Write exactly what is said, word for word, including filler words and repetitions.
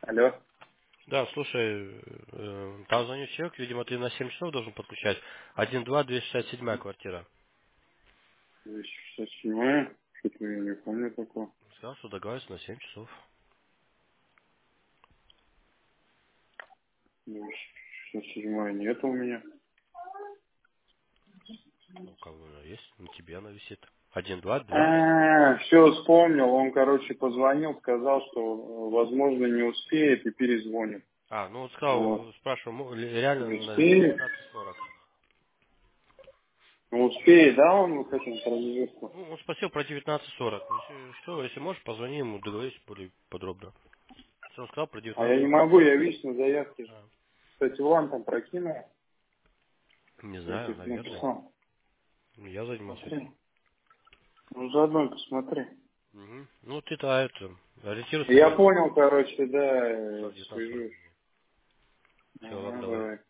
Алло. Да, слушай, э, там звонит человек, видимо, ты на семь часов должен подключать. один два двести шестьдесят семь квартира. двести шестьдесят седьмая. Что-то я не помню такого. Сказал, что договаривается на семь часов. двести шестьдесят седьмая нет у меня. Ну, у кого она есть? На тебе она висит. один два два. А, все вспомнил. Он, короче, позвонил, сказал, что, э, возможно, не успеет и перезвонит. А, ну вот Вот. сказал, спрашиваю, мо- ли- Не реально на успеет? девятнадцать сорок. Ну, успеет, да, он в этим промежутку? Ну, он спросил про девятнадцать сорок. Если что, если можешь, позвони ему, договорись более подробно. Что он сказал про А девятнадцать я не сорок? могу, я видишь на заявке. А, Кстати, Ван там прокинул. не Я знаю, тебе наверное. написал. Я занимался этим. Смотри. Ну, заодно посмотри. Мгм. Ну, ты-то это, ориентируйся Я на понял, короче, да, э, девятнадцать сорок. свяжусь. Все, ладно, Ага, давай. давай.